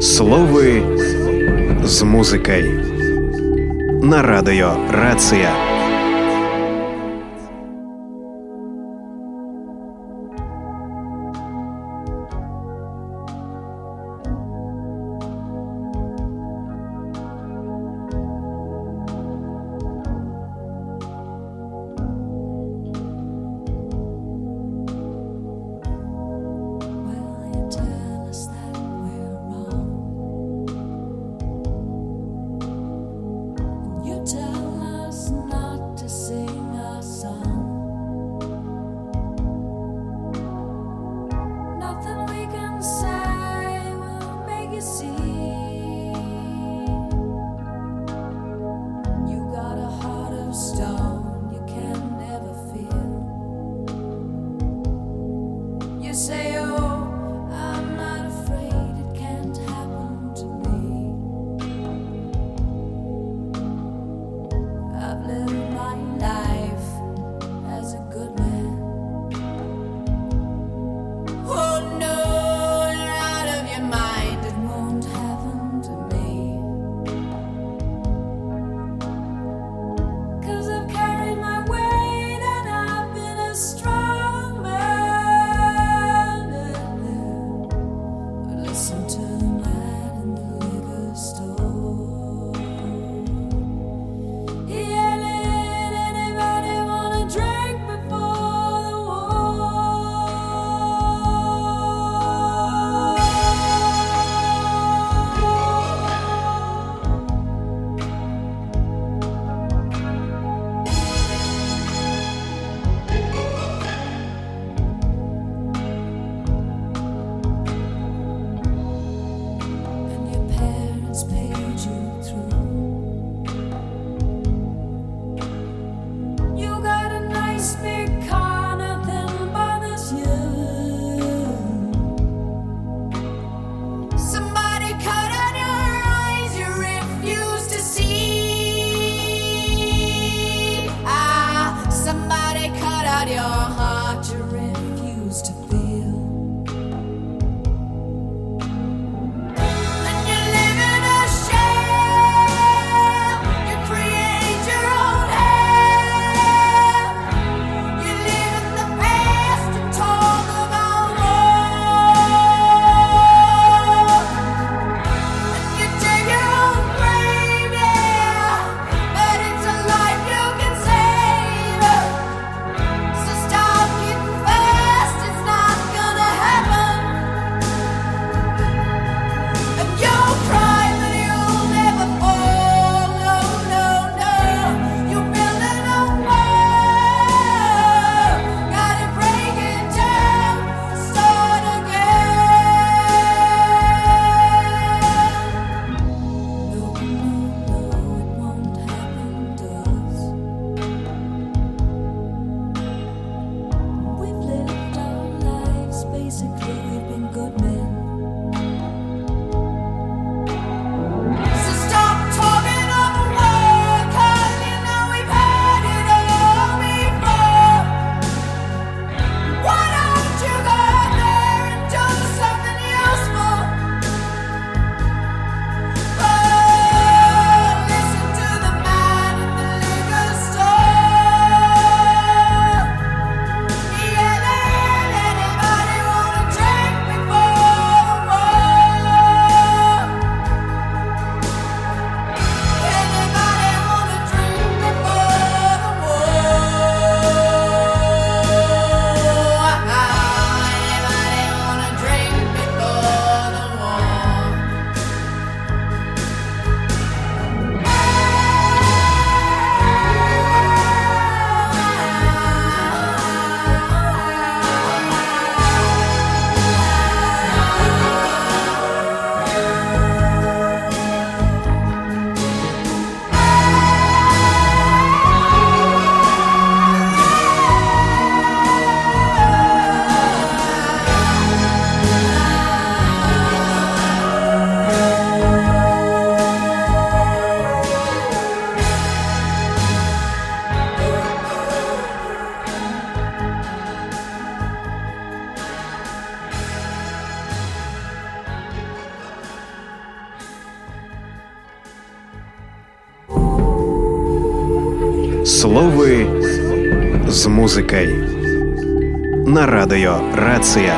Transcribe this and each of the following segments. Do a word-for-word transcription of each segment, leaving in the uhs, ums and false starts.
Слови з музикою на радіо Рація. Tell us now. Словы з музыкай. На радыё Рацыя.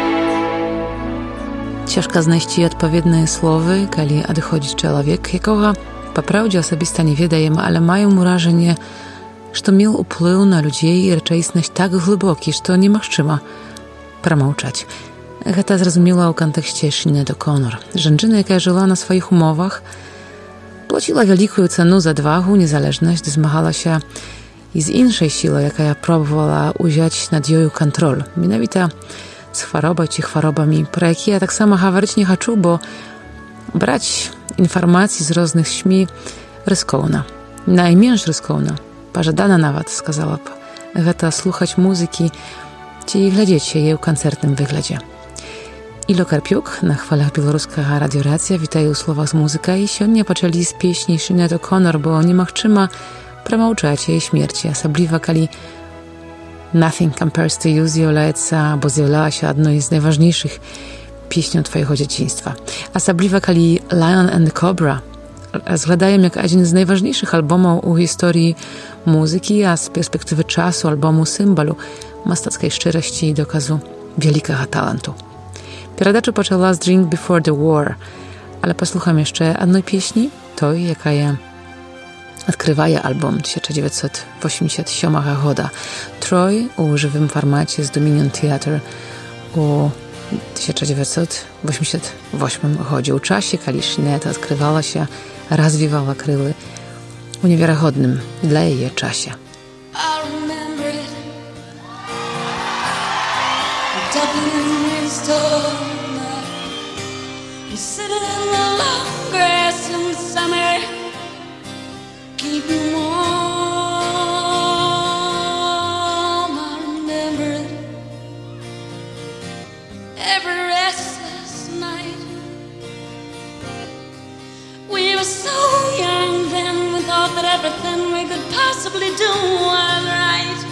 Ciężko znaleźć odpowiednie słowy, kiedy odchodzi człowiek, jakiego po prawdzie osobista nie wiedajemy, ale mają wrażenie, że miał wpływ na ludzi i rzeczywistość tak głęboki, że nie można przemilczać. To zrozumiała w kontekście Sinéad O'Connor. Żenczyna, jaka żyła na swoich umowach, płaciła wielką cenę za odwagę, niezależność, zmagała się i z innej siły, jaka próbowała uziąć nad jej kontrolę. Mianowicie z chorobą czy chorobami, pro jakie ja tak samo mówić nie chcę, bo brać informacji z różnych źmi ryzykowna. Najmniej ryzykowna, pożądana nawet, сказала bym, to słuchać muzyki czy глядеть jej w koncertnym wyglądzie. Ilo Karpiuk na chwalach białoruskiego Radio Racja witają słowa z muzyka i siodnie poczęli z pieśni Sinéad O'Connor, bo nie mochczyma przemałczać jej śmierci, osobliwa kali Nothing Compares to You zjawляется, bo zjawlała się jedną z najważniejszych pieśni twojego dzieciństwa. Osobliwa kali Lion and the Cobra zglądają jak jeden z najważniejszych albumów u historii muzyki, a z perspektywy czasu albumu symbolu mastackiej szczerości i dokazu wielkiego talentu. Передачу почала з Drink Before the War, ale posłucham jeszcze jednej pieśni, той, jaka je odkrywa album tysiąc dziewięćset osiemdziesiątego siódmego roku. Troy u żywym formacie z Dominion Theatre u tysiąc dziewięćset osiemdziesiątym ósmym roku. U czasie, kiedy Sinéad odkrywała się, rozwijała kryły u niewiarygodnym dla jej czasie. Sitting in the long grass in summer, keeping warm. I remember it every restless night. We were so young then, we thought that everything we could possibly do was right.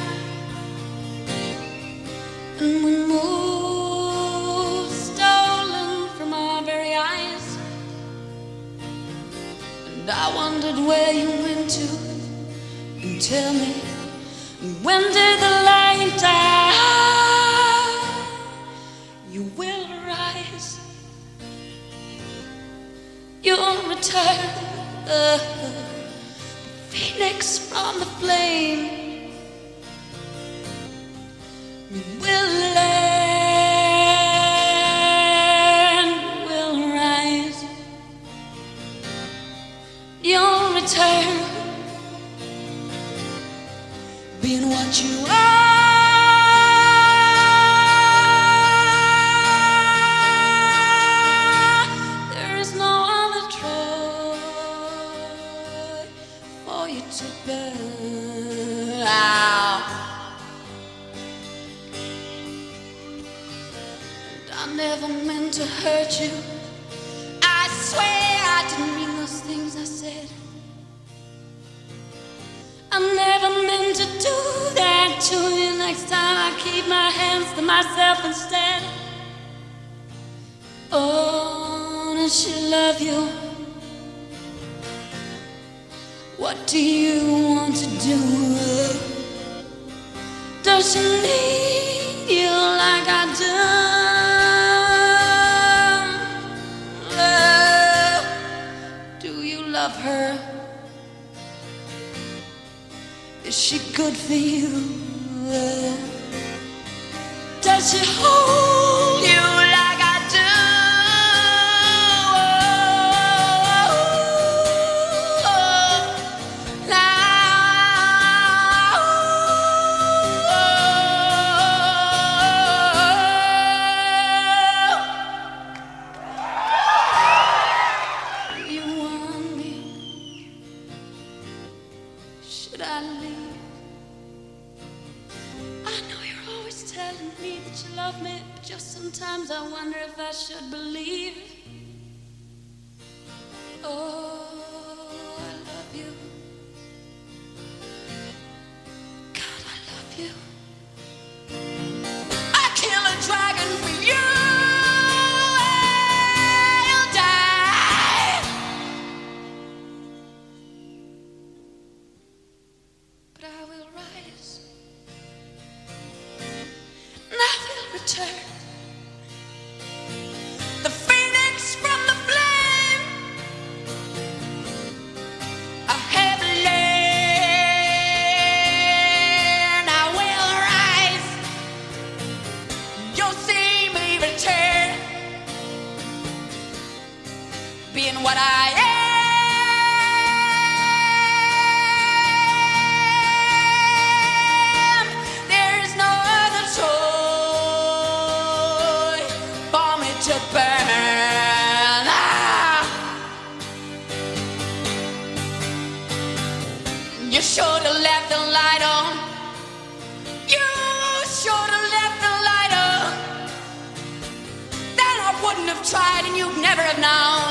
And we moved stolen from our very eyes. And I wondered where you went to. And tell me, when did the light die? You will rise. You'll return, uh, phoenix from the flame. We will learn, we'll rise. You'll return, being what you are. There is no other Troy for you to burn out. I never meant to hurt you. I swear I didn't mean those things I said. I never meant to do that to you. Next time I keep my hands to myself instead. Oh, does she love you? What do you want to do? Does she need you like I do? Love her? Is she good for you? Does she hold you like I do? Sometimes I wonder if I should believe. Oh, I love you. God, I love you. I'd kill a dragon for you. I'll die. But what I am. There is no other choice for me to burn. Ah. You should have left the light on. You should have left the light on. Then I wouldn't have tried and you'd never have known.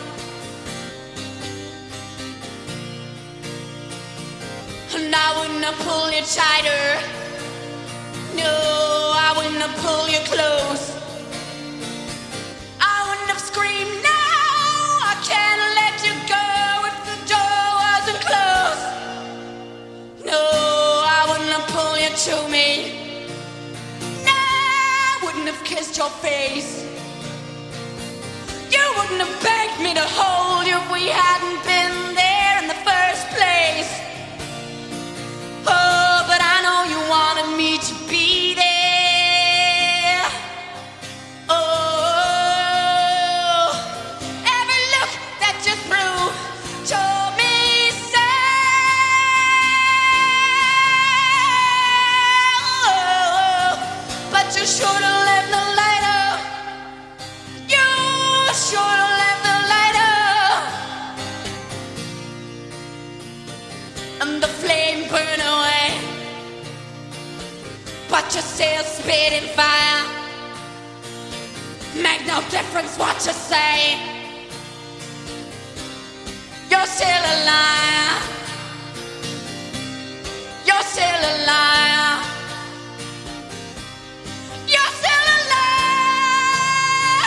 And I wouldn't have pulled you tighter. No, I wouldn't have pulled you close. I wouldn't have screamed, no, I can't let you go if the door wasn't closed. No, I wouldn't have pulled you to me. No, I wouldn't have kissed your face. You wouldn't have begged me to hold you if we hadn't been there in the first place. Oh, but I know you wanted me to be there. Oh, every look that you threw told me so. But you should have left the light up. You should have left the light up. And the flame burned away. But you still spit in fire. Make no difference what you say. You're still a liar. You're still a liar. You're still a liar.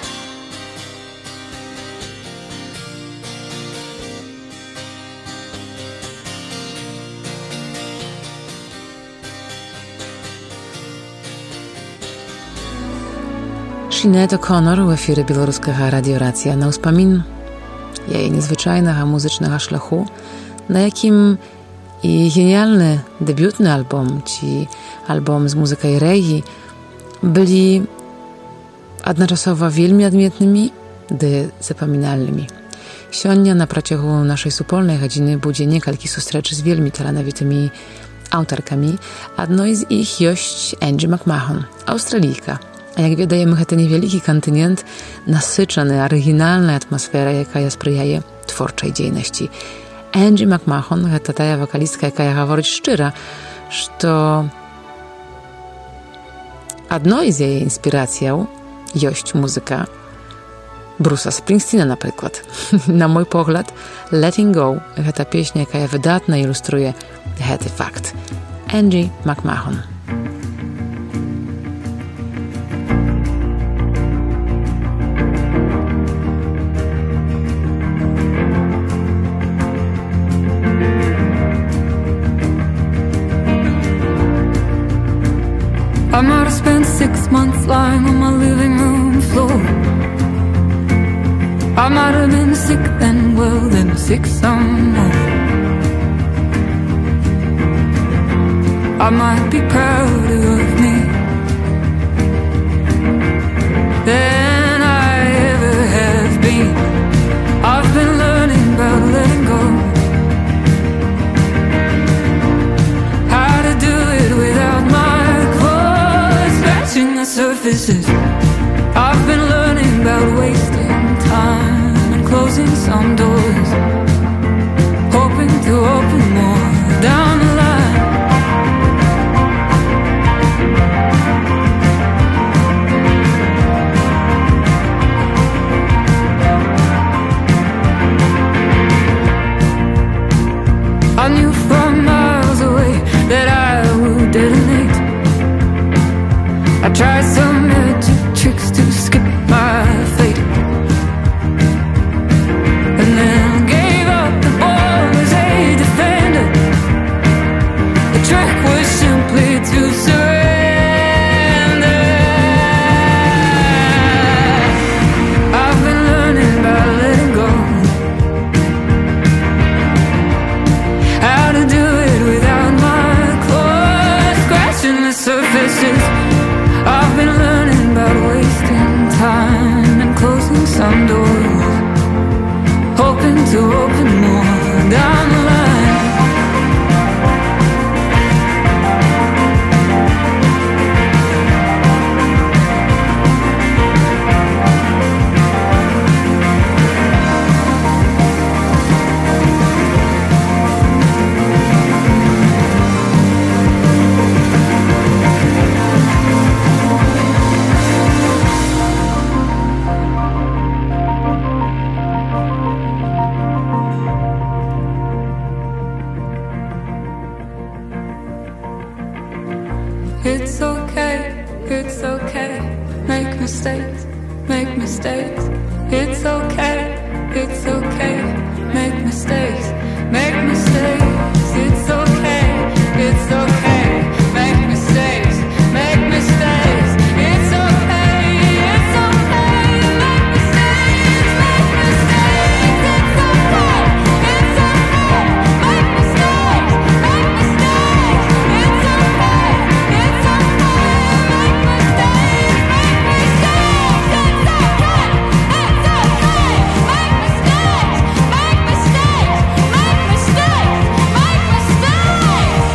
Sinead O'Connor у ефірі Білоруського радіорація на успамін яе незвычайнага музычнага шляху, на якім і геніальны дэбютны альбом ці альбом з музыкай рэгі былі адначасова вельмі адметнымі ды запамінальнымі. Сёння на працягу нашай супольнай гадзіны будзе некалькі сустрэч з вельмі таленавітымі аўтаркамі. Адной з іх ёсць Энджі Макмахон, аўстралійка. А як ведаем, гэта невялікі кантынент, насычаны арыгінальнай атмасферай, якая спрыяе творчай дзейнасці. Энджі Макмахон — гэта тая вакалістка, якая гаворыць шчыра, што адной з яе інспірацыяў ёсць музыка Бруса Спрінгсціна, напрыклад. На мой погляд, «Letting Go» — гэта песня, якая выдатна ілюструе гэты факт. Энджі Макмахон. I might have spent six months lying on my living room floor. I might have been sick then, well then sick some more. I might be prouder of me than I ever have been. I've been learning about letting go, how to do it without my clothes scratching the surfaces. I've been learning about wasting time and closing some doors, hoping to open more down the line. I knew from miles away that I would detonate. I tried some magic tricks to skip my fate, and then gave up the ball as a defender. The trick was simply to surrender. I've been learning about letting go, how to do it without my claws scratching the surfaces. I've been learning about wasting time and closing some doors, make mistakes. It's okay, it's okay, make mistakes, make mistakes. It's okay, it's okay, make mistakes, make mistakes. It's okay, it's okay, make mistakes, make mistakes. It's okay, it's okay, make mistakes, make mistakes. It's okay, it's okay, make mistakes, make mistakes. It's okay, it's okay, make mistakes, make mistakes, make mistakes, make mistakes.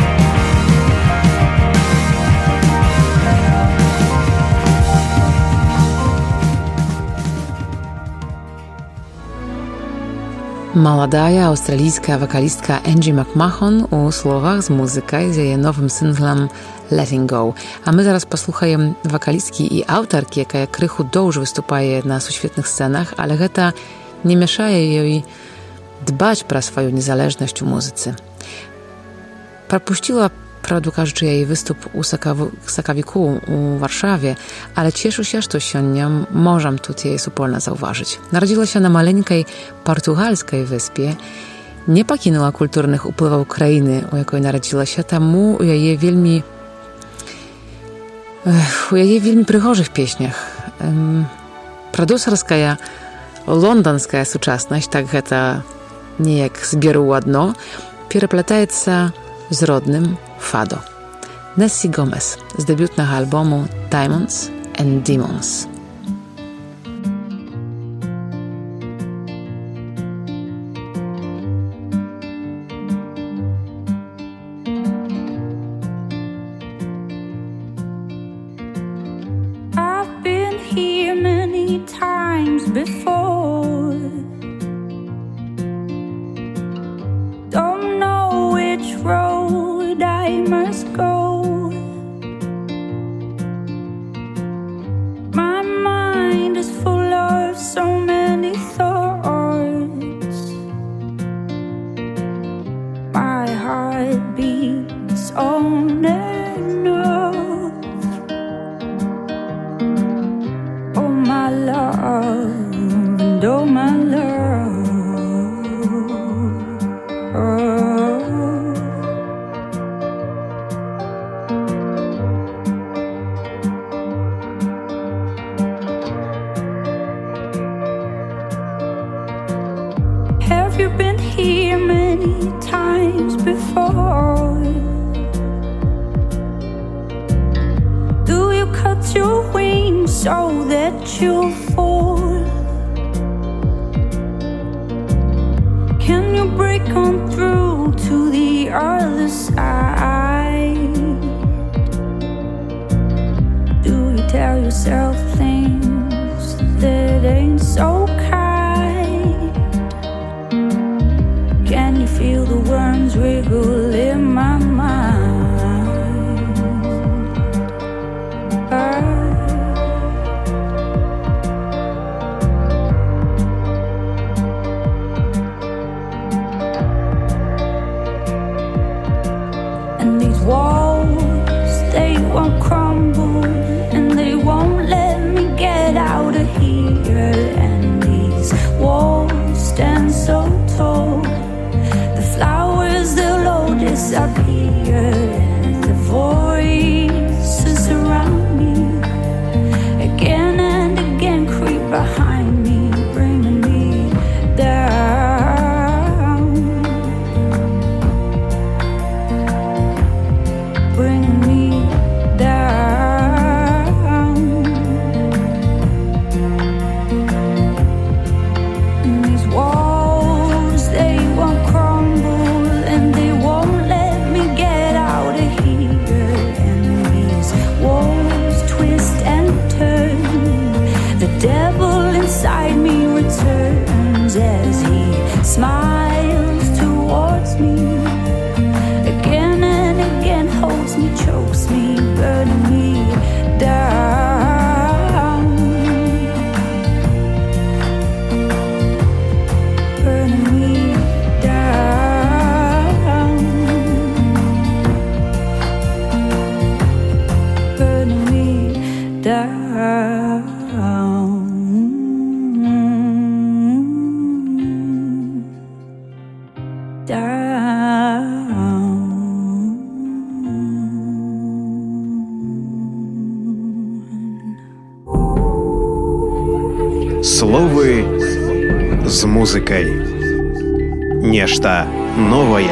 Молодая australijska wokalistka Angie McMahon u słowach z muzykaj z jej nowym singlem Letting Go. A my zaraz posłuchajemy wokalistki i autorki, jaka krychu dużo występuje na suświetnych scenach, ale гэта nie mieszaje jej dbać про swoją niezależność w muzyce. Propuściła, prawdę кажучи, jej występ u Sakawiku u Warszawie, ale cieszę się, że сегодня możemy tutaj jej wspólnie zauważyć. Narodziła się na maleńkiej portugalskiej wyspie, nie pokinęła kulturnych wpływów krainy, u jakiej narodziła się, temu u jej wielmi u jej wielmi przychozych pieśniach. Um, producerska londyńska współczesność, tak гэта niejak zbieru ładno, переплетается z rodnym fado. Nessie Gomez z debiutnego albumu Diamonds and Demons. I've been here many times before. Don't know which road I must go. My mind is full of so many thoughts. My heart beats on and off. Oh my love, and oh my love. Have you been here many times before? Do you cut your wings so that you'll fall? Can you break on through to the other side? Do you tell yourself things that ain't so kind? Can you feel the worms wriggle in my mind? Ah. And these walls, they won't crumble, and they won't let me get out of here. And these walls stand so tall, the flowers, they'll all disappear. And the voices around me, again and again, creep behind me, bringing me down, bringing me down. And these walls, they won't crumble, and they won't let me get out of here. And these walls twist and turn, the devil inside me returns as he smiles towards me, again and again holds me, chokes me, burning me down, burning me down, burning me down. Словы з музыкай. Нешта новае.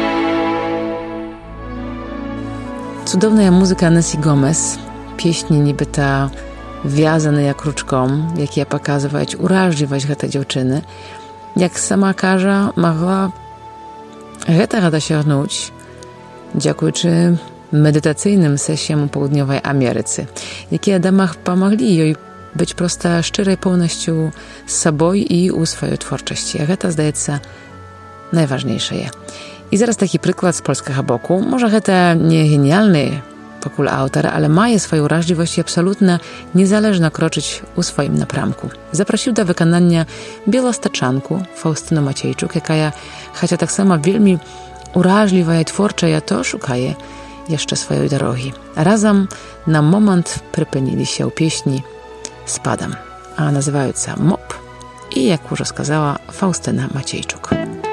Cudowna muzyka Nancy Gomez, pieśni niby ta wwiązane jak ruczką, jak ja pokazywać urażliwość tej dziewczyny, jak sama każa mogła Geta rada się osiągnąć dziękujący medytacyjnym sesjom u południowej Ameryce, jakie damach pomogli jej być prosta szczerej pełnością z sobą i u swojej twórczości. A Geta zdaje się najważniejsze je. I zaraz taki przykład z polskiego boku. Może Geta nie genialny pokój autor, ale ma swoją wrażliwość i absolutnie niezależno kroczyć u swoim napramku. Zaprosił do wykonania bielostaczanku Faustynu Maciejczuk, jaka chociaż tak samo wielmi urażliwa i twórcza, ja to szukaje jeszcze swojej drogi. Razem na moment przypynili się pieśni Spadam, a nazywają się Mop i jak już сказала Faustyna Maciejczuk.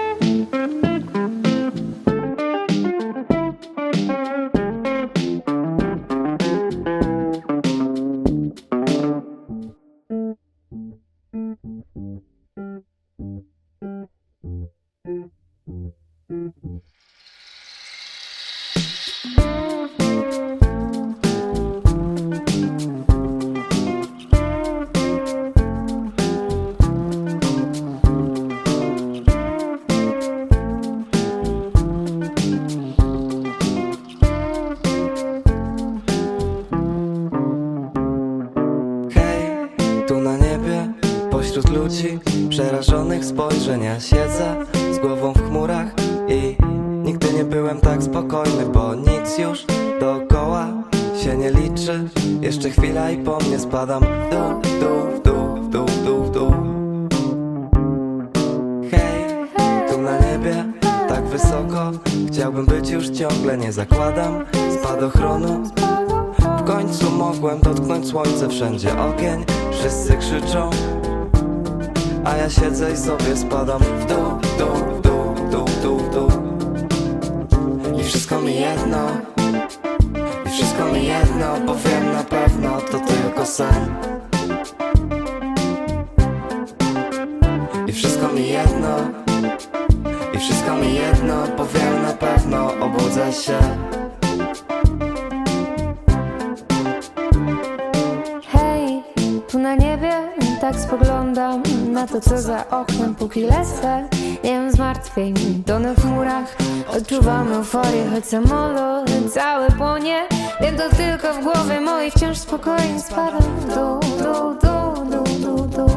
Wśród ludzi przerażonych spojrzenia siedzę z głową w chmurach i nigdy nie byłem tak spokojny, bo nic już dookoła się nie liczy. Jeszcze chwila i po mnie spadam w dół, w dół, w dół, w dół, w dół, w dół. Hej, tu na niebie tak wysoko chciałbym być już ciągle, nie zakładam spadochronu. W końcu mogłem dotknąć słońce, wszędzie ogień, wszyscy krzyczą, a ja siedzę i sobie spadam w dół, w dół, w dół, w dół, w dół, w dół. I wszystko mi jedno, i wszystko mi jedno, bo wiem na pewno, to tylko sen. I wszystko mi jedno, i wszystko mi jedno, bo wiem na pewno, obudzę się. Hej, tu na niebie tak spoglądam na to, co za oknem, póki lecę. Nie mam zmartwień, tonę w chmurach, odczuwam euforię, choć samolot cały płonie. Wiem to tylko w głowie mojej, wciąż spokojnie spadam w dół, dół, dół, dół, dół, dół.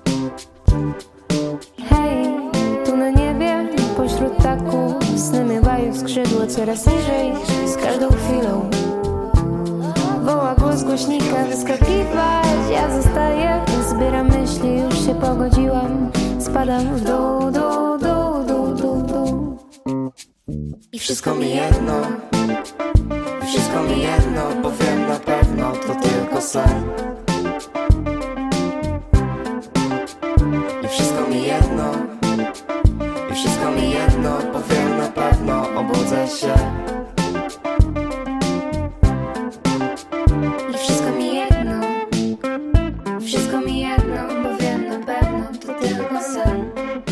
Hej, tu na niebie, pośród taków, sny miewają skrzydło coraz niżej, z każdą chwilą woła głos głośnika, wyskakiwać, ja zostaję, zbieram myśli, już się pogodziłam, spadam w dół, dół, dół, dół, dół, dół. I wszystko mi jedno, i wszystko mi jedno, bo wiem na pewno, to tylko sen. I wszystko mi jedno, i wszystko mi jedno, bo wiem na pewno, obudzę się. Wszystko mi jedno, wszystko mi jedno, bo wiem na pewno, to tylko sen.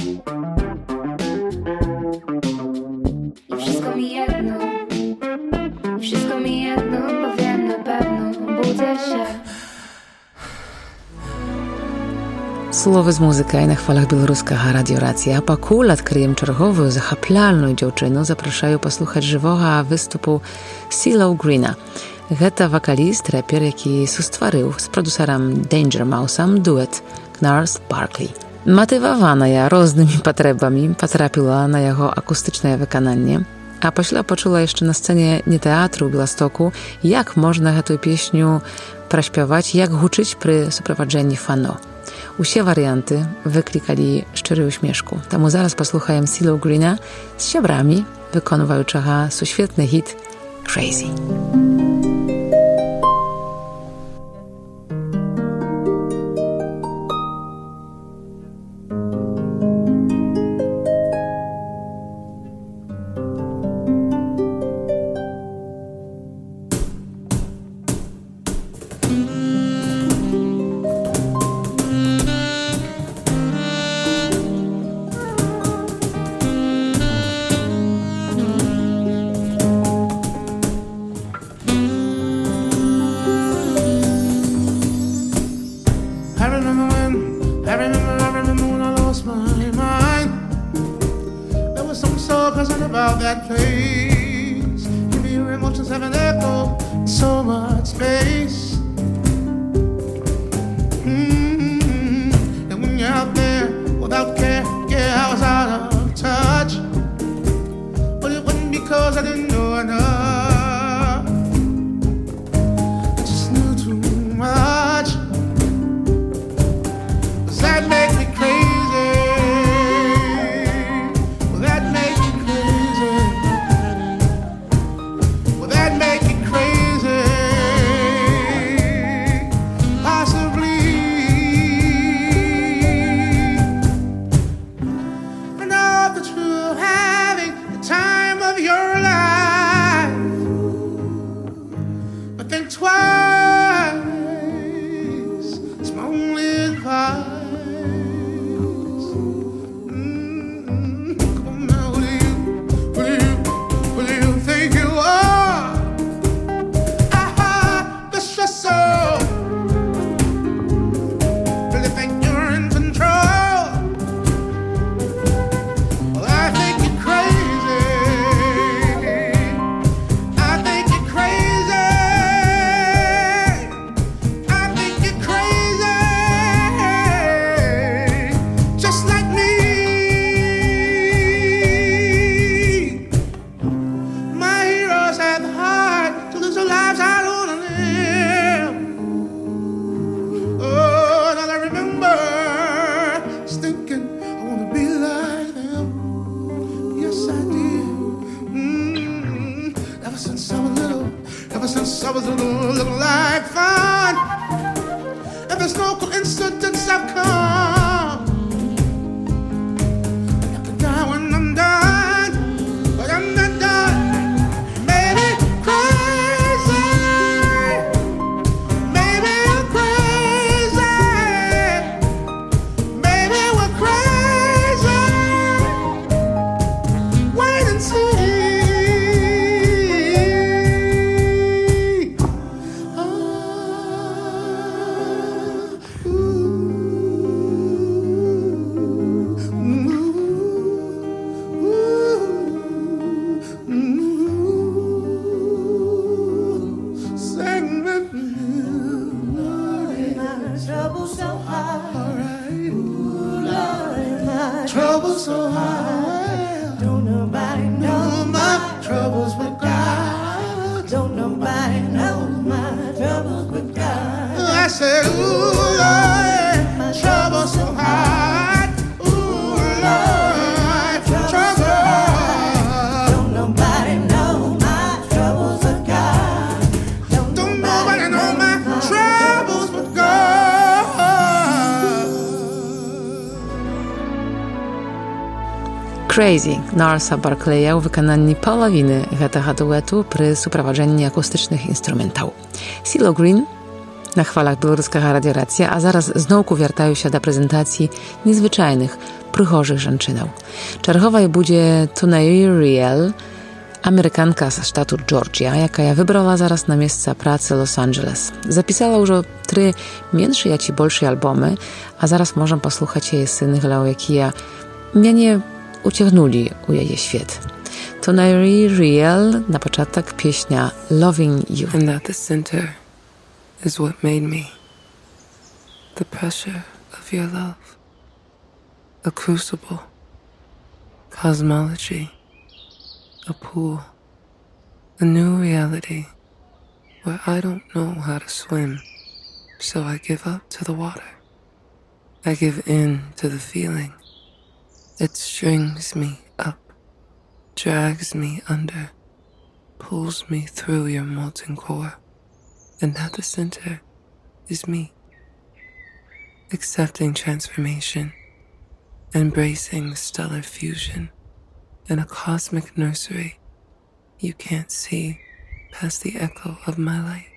I wszystko mi jedno, wszystko mi jedno, bo wiem na pewno, obudzę się. Słowy z muzyki na chwalach białoruskiego Radio Racja. A pokój odkryjem czerwową, zachaplalną dziewczynę zapraszają posłuchać żywego występu CeeLo Greena. Geta wokalist, raper, jaki sustwarzył z producerem Danger Mouse'em duet Gnarls Barkley. Motywowana ja różnymi potrzebami potrafiła na jego akustyczne wykonanie, a pośle poczuła jeszcze na scenie nie teatru w Białymstoku, jak można tę pieśnię praśpiewać, jak huczyć przy suprowadzeniu fanu. Usie warianty wyklikali szczery uśmieszku. Temu zaraz posłuchałem CeeLo Greena z siobrami wykonywającego świetny hit Crazy. I remember, I remember when I lost my mind. There was something so pleasant about that place. Even your emotions have an echo in so much space. Mm-hmm. And when you're out there without care, yeah, I was out of touch. But it wasn't because I didn't know enough. I just knew too much. Does that make me crazy? Will that make me crazy? Will that make me crazy? Possibly. I know that you're having the time of your life, but think twice. It's my only advice. Mm-hmm. Come now, who do you, who do you, who do you think you are? Aha, the stressor. Really think you're in control? Well, I think you're crazy. I think you're crazy. I think you're crazy. Just like me. My heroes had the heart to lose their lives out on a limb. Oh, and all I remember is thinking I wanna be like them. Yes, I did. Mm. Ever since I was little, ever since I was little, looking like fun. And there's no coincidence I've come. I can die when I'm done, but I'm not done. Maybe crazy, maybe I'm crazy, maybe we're crazy. Wait and see. Oh, ooh, ooh, ooh, ooh. Sing with me. My trouble so high, All right. Lord, my Trouble so high. don't nobody know My troubles with God. Don't nobody know my troubles with God. I said, ooh, Lord, trouble so hard. Ooh, Lord, trouble. Don't nobody know my troubles with God. Don't nobody know my troubles with God. Crazy Narsa Barclaya u wykonanні половины гэтага дуэту пры суправаджэнні акустычных інструментаў. Сіло Green на хвалах беларускага радыёрацыя, а зараз зноўку вяртаюся да прэзентацыі незвычайных, прыгожых жанчынаў. Чарговай будзе Tunairi Riel, Amerykanka z штату Georgia, якая выбрала зараз на месца працы Лос-Анджелес. Запісала ўжо тры меншыя ці большыя альбомы, а зараз можам паслухаць яе сінглаў, якія мяне uciągnęli u jej świat. Tunairi Riel, na początek pieśnia Loving You. And at the center is what made me. The pressure of your love. A crucible. Cosmology. A pool. A new reality where I don't know how to swim, so I give up to the water. I give in to the feeling. It strings me up, drags me under, pulls me through your molten core. And at the center is me, accepting transformation, embracing stellar fusion in a cosmic nursery. You can't see past the echo of my light.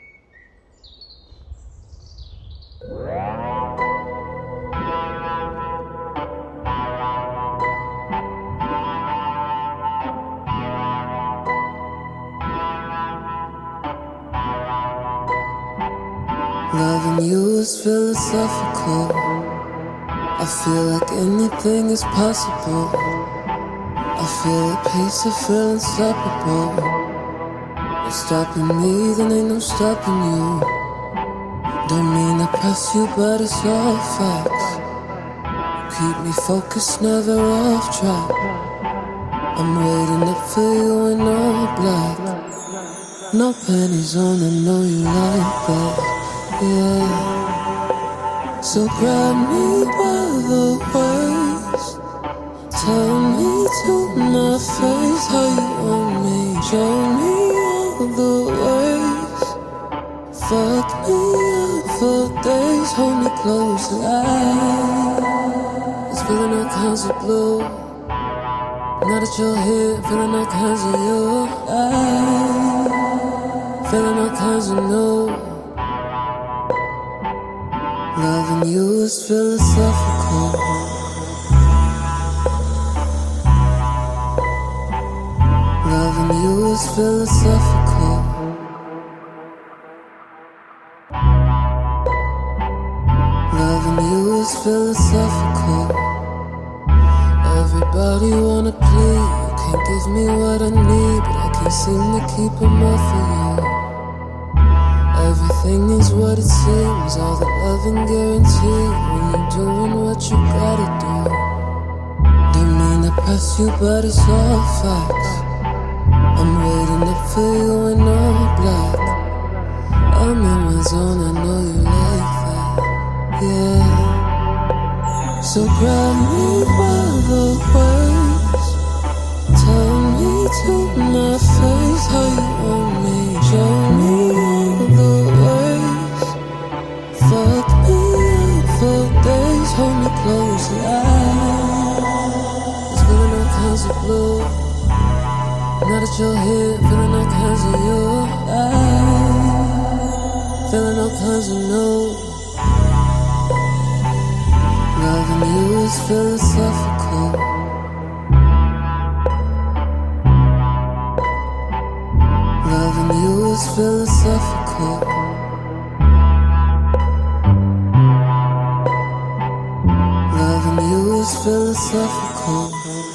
Loving you is philosophical. I feel like anything is possible. I feel at peace, I feel unstoppable. No stopping me, then ain't no stopping you. Don't mean to press you, but it's all facts. Keep me focused, never off track. I'm waiting up for you in all black. No panties on, I know you like that, yeah. So grab me by the waist, tell me to my face how you want me. Show me all the ways, fuck me up for days, hold me close. I was feeling all kinds of blue. Now that you're here, feeling all kinds of you. I feeling all kinds of new. Loving you is philosophical. Loving you is philosophical. Loving you is philosophical. Everybody wanna play, you can't give me what I need, but I can't seem to keep them off of you. Everything is what it seems, all the love and guarantee when you're doing what you gotta do. Don't mean to press you, but it's all facts. I'm waiting up for you in all black. I'm in my zone, I know you like that, yeah. So grab me by the waist, tell me to my face how you want me. Show me all the ways, fuck me up for days, hold me close. I was feeling all kinds of blue. Now that you're here, feeling all kinds of you. I feeling all kinds of new. Loving you is philosophical. Loving you is philosophical. Loving you is philosophical.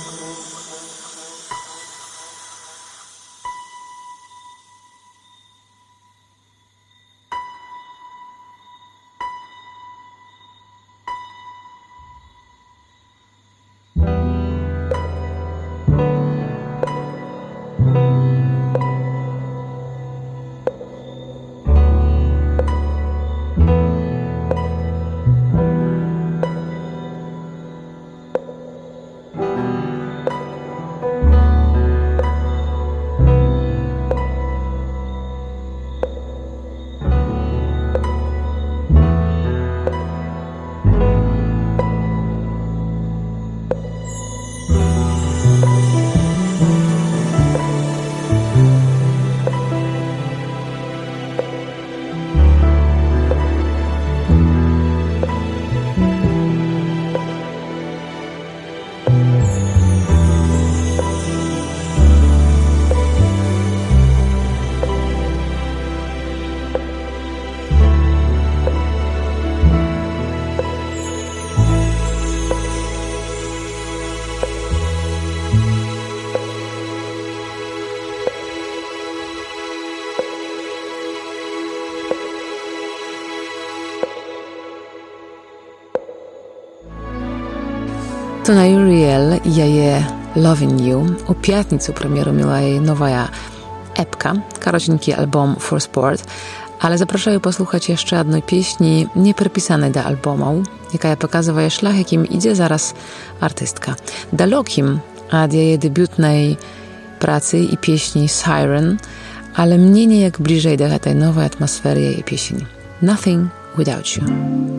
Tona Uriel ja je Loving You. U p'ятницу premieru miała jej nowa epka, karocinki album For Sport, ale zapraszają posłuchać jeszcze jednej pieśni nieprepisanej do albumu, jaka pokazuje szlach, jakim idzie zaraz artystka. Dalokim od jej debiutnej pracy i pieśni Siren, ale mnie nie jak bliżej do tej nowej atmosfery jej pieśni. Nothing Without You.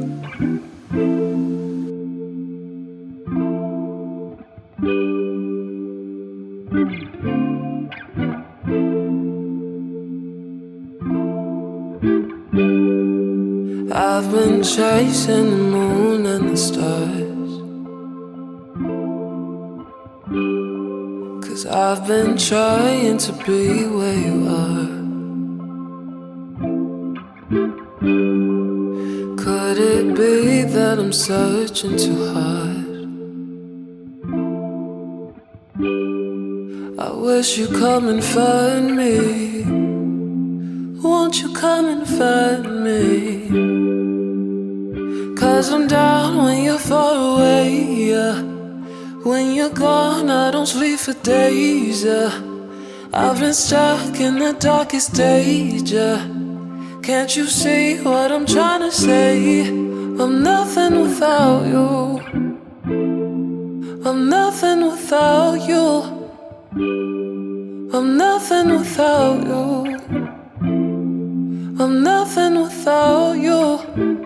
I've been chasing the moon and the stars, 'cause I've been trying to be where you are. Could it be that I'm searching too hard. I wish you'd come and find me. Won't you come and find me? Cause I'm down when you're far away, yeah. When you're gone, I don't sleep for days, yeah. I've been stuck in the darkest stage, yeah. Can't you see what I'm trying to say? I'm nothing without you. I'm nothing without you. I'm nothing without you. I'm nothing without you.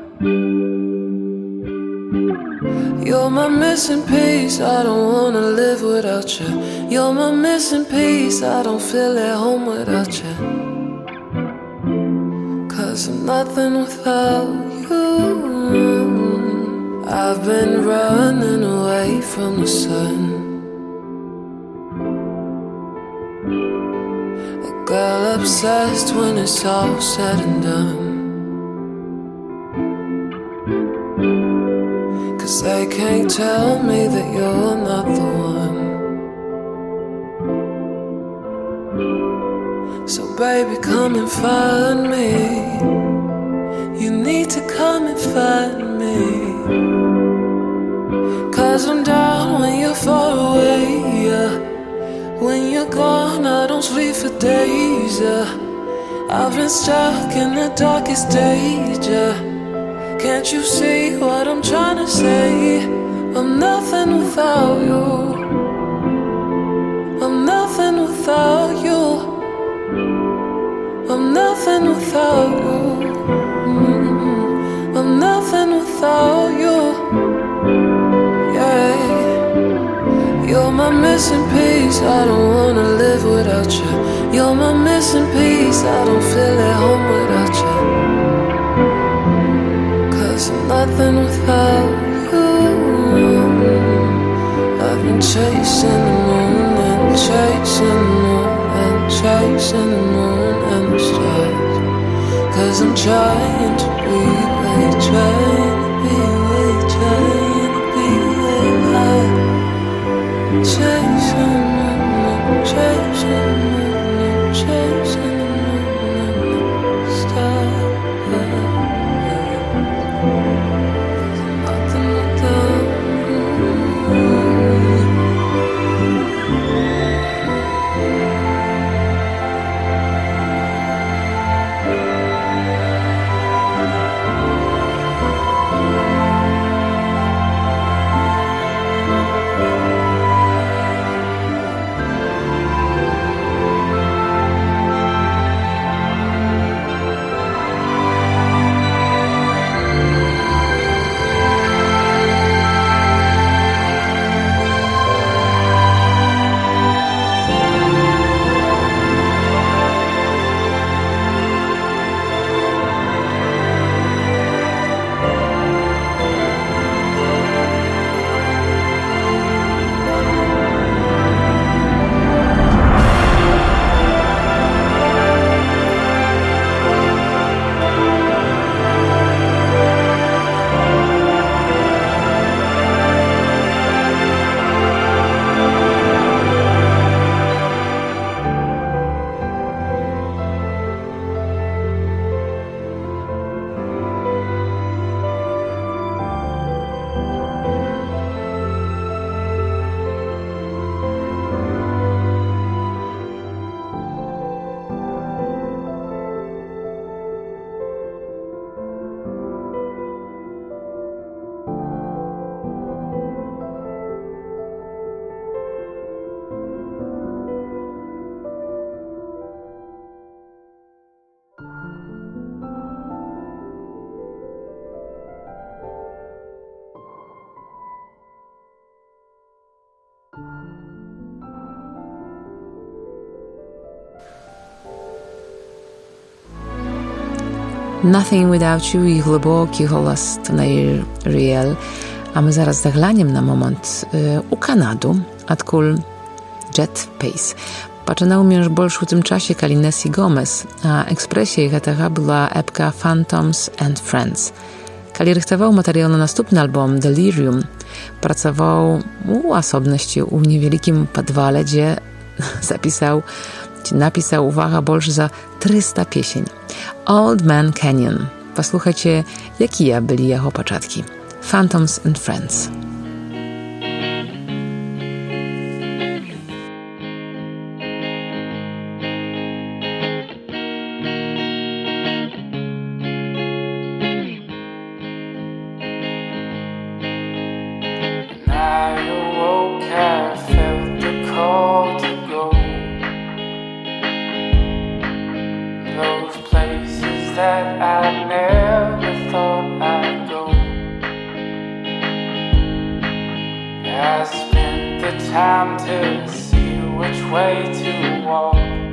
You're my missing piece, I don't wanna live without you. You're my missing piece, I don't feel at home without you. Cause I'm nothing without you. I've been running away from the sun. A girl obsessed when it's all said and done. Cause they can't tell me that you're not the one. So baby, come and find me. You need to come and find me. Cause I'm down when you're far away, yeah. When you're gone, I don't sleep for days, yeah. I've been stuck in the darkest stage, yeah. Can't you see what I'm trying to say? I'm nothing without you. I'm nothing without you. I'm nothing without you. Mm-hmm. I'm nothing without you. Yeah. You're my missing piece, I don't wanna live without you. You're my missing piece, I don't feel at home without you. Cause I'm nothing without you. I've been chasing the moon and chasing the moon and chasing the moon and the stars. Cause I'm trying to be away, trying to be away, trying to be away. Chasing the moon, chasing the moon, chasing the moon and the stars. Nothing without you. Nothing Without You i głęboki głos Nair Riel. A my zaraz zaglaniem na moment y, u Kanadu, adkul Jet Pace. Пачынаў між больш у тым часе, калі Несі Гомес, а экспрэсіяй гэтага была эпка Phantoms and Friends. Kali rychtował materiał na następny album Delirium. Pracował u osobności u niewielkim podwale, gdzie zapisał, gdzie napisał, uwaga, больше za trzysta pieśń. Old Man Canyon. Posłuchajcie, jakie byli jego początki. Phantoms and Friends. That I never thought I'd go. I spent the time to see which way to walk,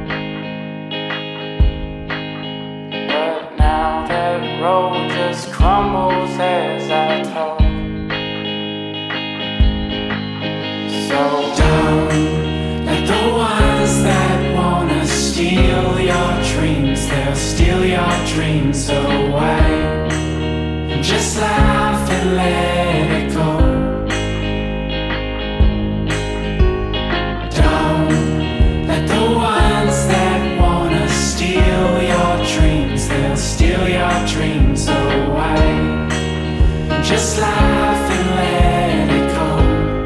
but now that road just crumbles as I talk. So don't let the ones that wanna steal your dreams, they'll steal your dreams away. Just laugh and let it go. Don't let the ones that wanna steal your dreams, they'll steal your dreams away. Just laugh and let it go.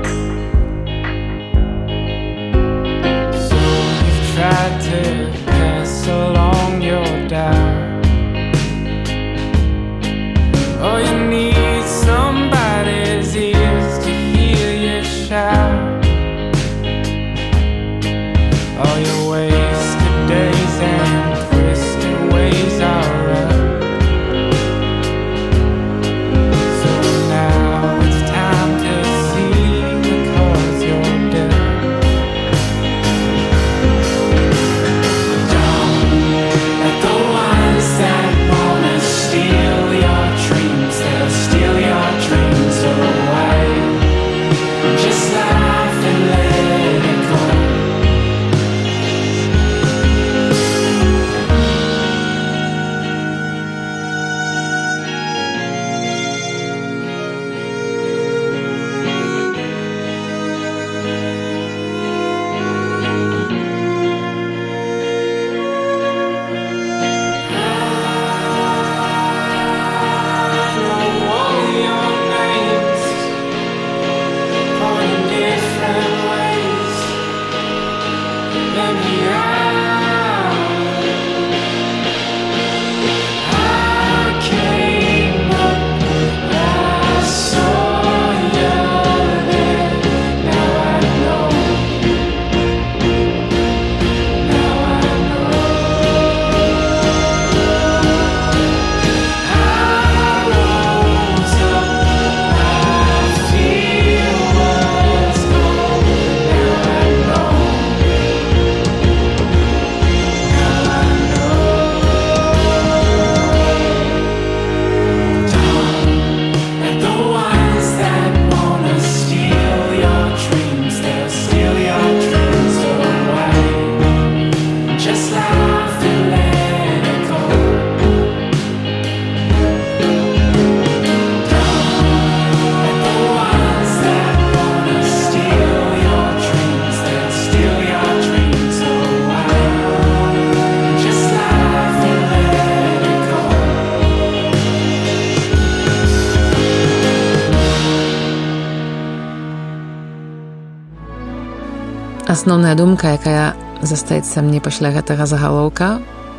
So you've tried to pass along your doubt. Oh, you need somebody's ears to hear you shout. All your wasted days and twisted ways are up. So now it's time to see, because you're dead. Don't let the ones that wanna steal your dreams, they'll steal your dreams away. Just laugh and let it go. Основная думка, якая застаецца мне пасля гэтага загалоўка,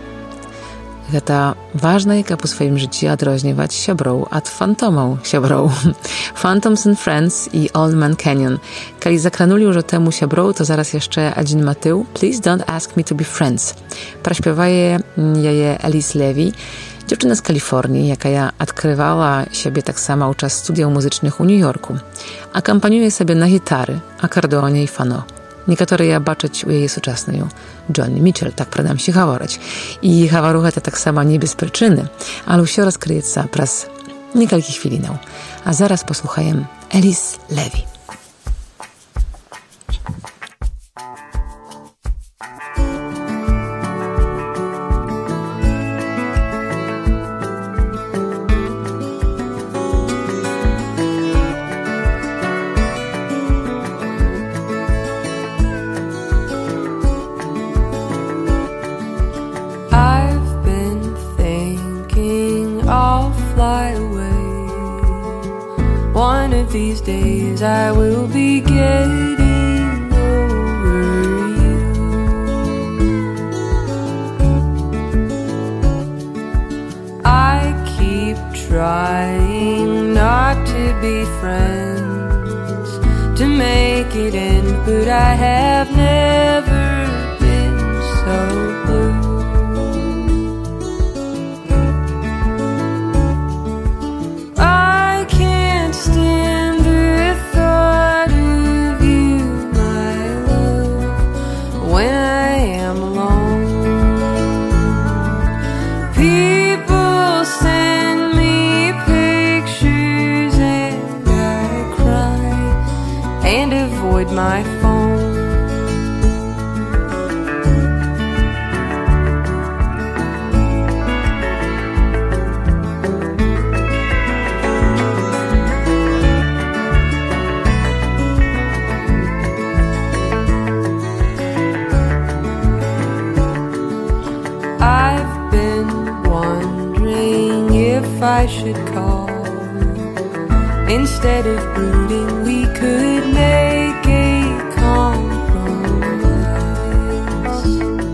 гэта важна, каб у сваім жыцці адрозніваць сяброў ад фантомаў сяброў. Phantoms and Friends і Old Man Canyon. Калі закранулі ўжо тэму сяброў, то зараз яшчэ адзін матыў «Please don't ask me to be friends». Праспявае яе Эліс Леві, dziewczyna z Kalifornii, jaka odkrywała siebie tak samo podczas studiów muzycznych u New Yorku. Akompaniuje sobie na gitary, akordeonie i fano. Niektóre ja baczyć u jej współczesnej, Johnny Mitchell, tak pradam się говорить. I hawarucha to tak samo nie bez przyczyny, ale все rozkryється przez niektórych chwilinę. A zaraz posłuchajem Эліс Леві. these days I will be getting over you. I keep trying not to be friends, to make it end, but I have never been so blue. I can't stand the thought of you, my love, when I am alone. People send me pictures and I cry and avoid my phone. I've been wondering if I should call. Instead of brooding, we could make a compromise.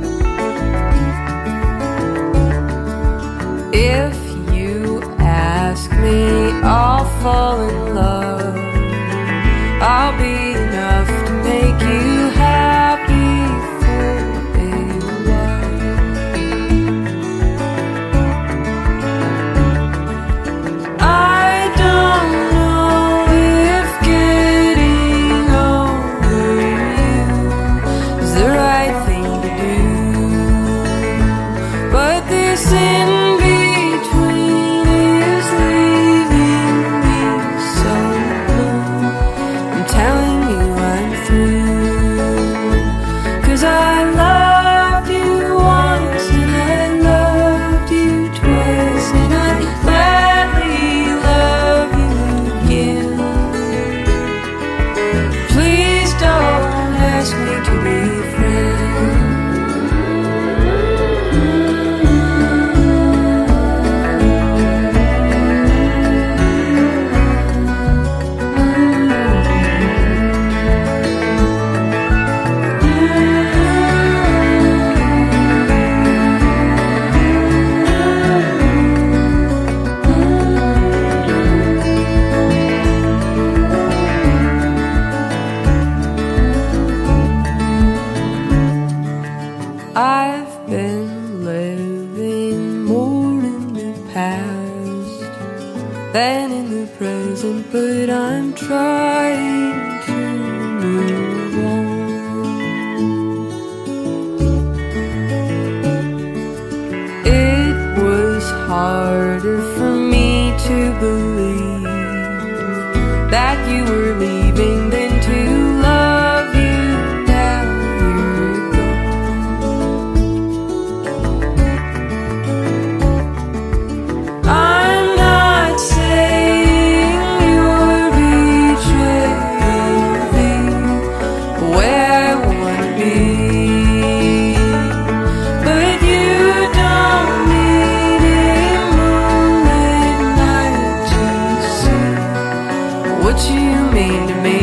If you ask me, I'll fall in love. I'll be enough to make you happy for a while. I don't know if getting over you is the right thing to do, but this in between is leaving me so blue. I'm telling you I'm through, 'cause I loved you once and I loved you twice, and I'd gladly love you again. Please don't ask me to be friends. I've been living more in the past than in the present, but I'm trying to move on. It was harder for me to believe that you were leaving than to love you now you're gone. I'm not saying you're betraying me where I wanna be, but you don't need a moonlit night to see what you mean to me.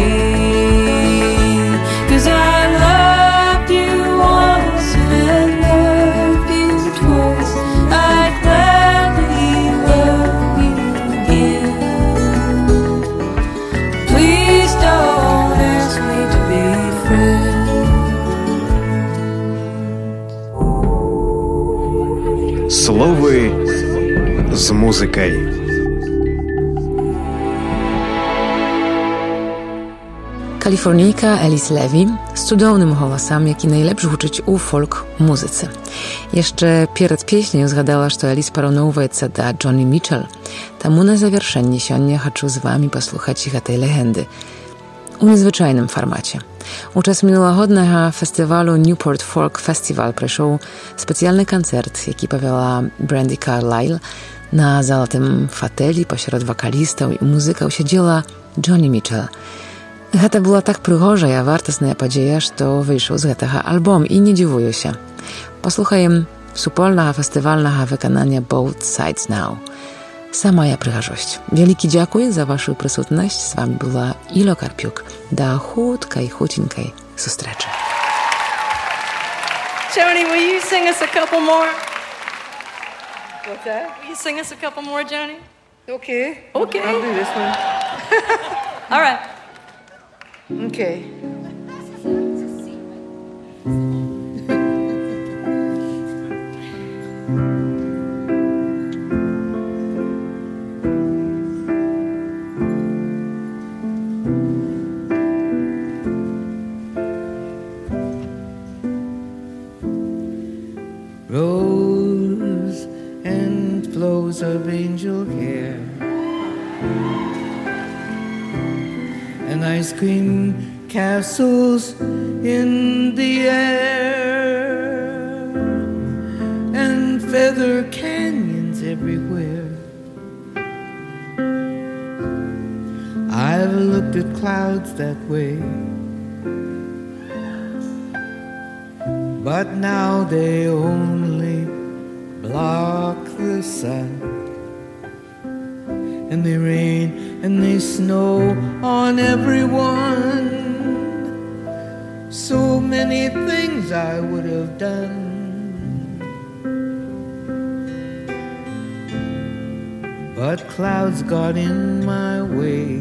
'Cause I loved you once and I loved you twice. I'd gladly love you again. Please don't ask me to be friends. Слови з музикою. Kalifornijka Alice Levy z cudownym głosem, jaki najlepszy uczyć u folk muzyce. Jeszcze przed pieśnią zgadała, że Alice porównuється do Johnny Mitchell. Тому na zaвершenie сегодня хочу z wami posłuchać ich tej legendy u niezwyczajnym formacie. Uczas minulогодnego festiwalu Newport Folk Festival przeszł specjalny koncert, jaki powiała Brandi Carlile. Na złotym foteli pośród wokalistów i muzyków siedziała Johnny Mitchell. Гэта была так прыгожая, вартасная падзея, што выйшаў з гэтага альбом, і не дзівую się. Паслухаем супольнага фестывальнага выканання Both Sides Now. Самая прыгажосць. Вялікі дзякуй за вашу прысутнасць. З вами была Іло Карпюк. Да хуткай, хутенькай сустрэчы. Joni, will you sing us a couple more? What's that? Will you sing us a couple more, Joni? Okay. Okay. I'll do this one. All right. Okay. Rose and flows of angel hair and ice cream castles in the air and feather canyons everywhere. I've looked at clouds that way, but now they only block the sun, and they rain and they snow on everyone. So many things I would have done, but clouds got in my way.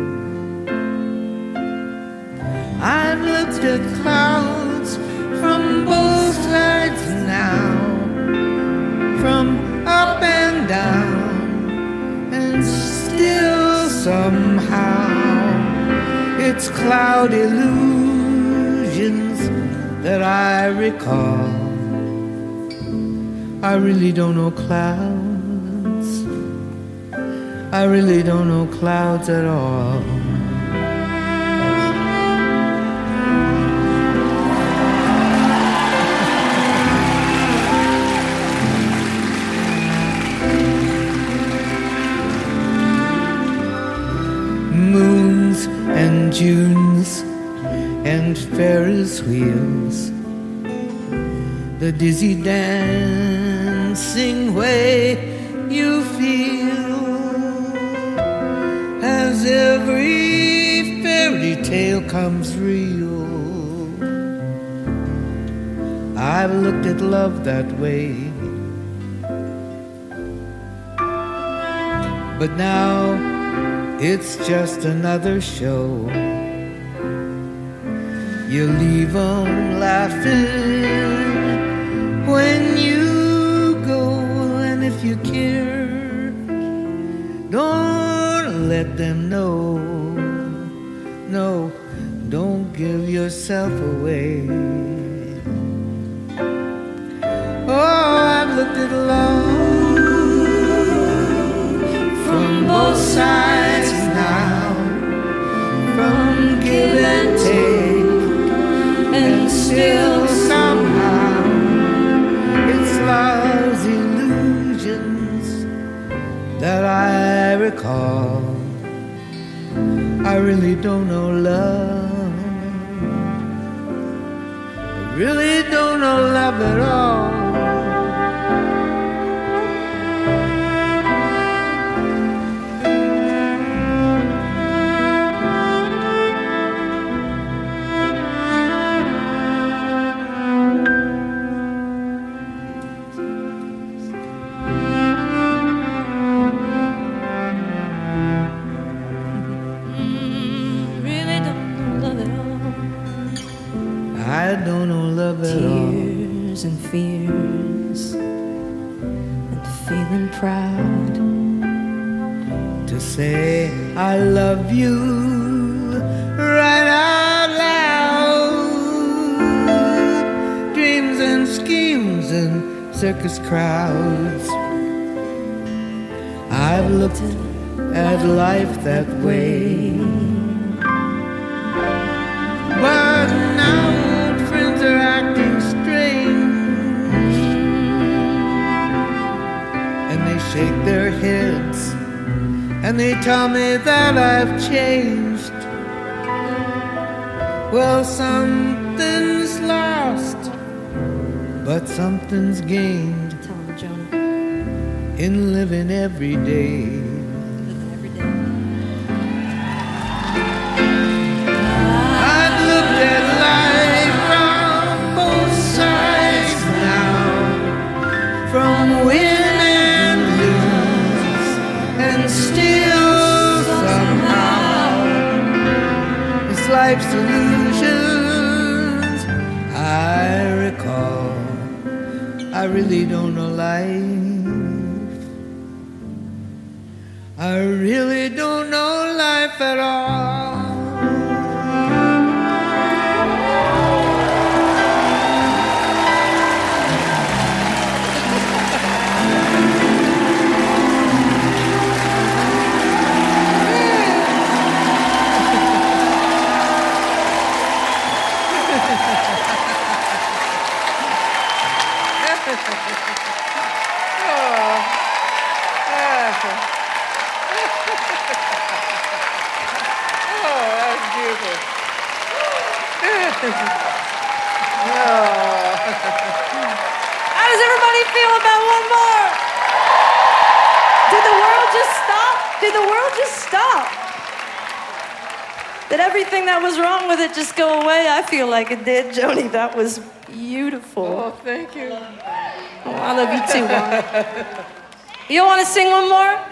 I've looked at clouds from both sides now, from up and down, and still somehow it's cloud illusions that I recall. I really don't know clouds, I really don't know clouds at all. Moons and Junes and Ferris wheels, the dizzy dancing way you feel as every fairy tale comes real. I've looked at love that way, but now it's just another show. You leave 'em laughing when you go, and if you care, don't let them know. No, don't give yourself away. Oh, I've looked at love from both sides now, from give and take, and still somehow it's love's illusions that I recall. I really don't know love, I really don't know love at all. I don't know love at all. Tears and fears and feeling proud to say I love you right out loud. Dreams and schemes and circus crowds, I've looked at life that way, but now friends are acting strange, and they shake their heads and they tell me that I've changed. Well, something's lost, but something's gained in living every day. I've looked at life from both sides now, from win and lose, and still somehow it's life's illusions I recall. I really don't know life. I really don't know life at all. How does everybody feel about one more? Did the world just stop? Did the world just stop? Did everything that was wrong with it just go away? I feel like it did, Joni. That was beautiful. Oh, thank you. Oh, I love you too, Mom. You want to sing one more?